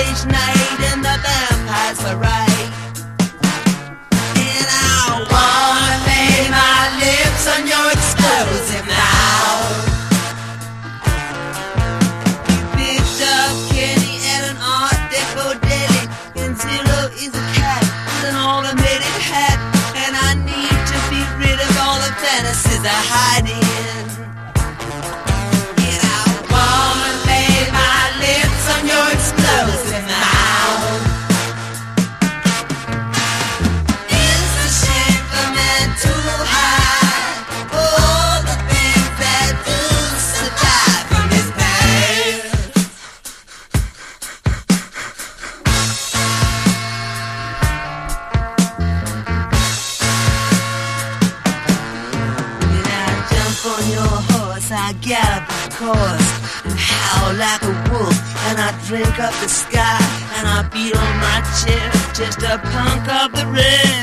each night and the vampires were right. And I wanna lay my lips on your explosive mouth. You picked up Kenny at an Art Deco deli, and Zillow is a cat with an automated hat. And I need to be rid of all the fantasies I hide in. And I wanna lay my lips on your explosive mouth. It's a shame for men to hide all the things that do survive from his past. When I jump on your horse, I gallop, of course, and howl like a wolf, and I drink up the sky, and I beat on my chest, just a punk of the rest.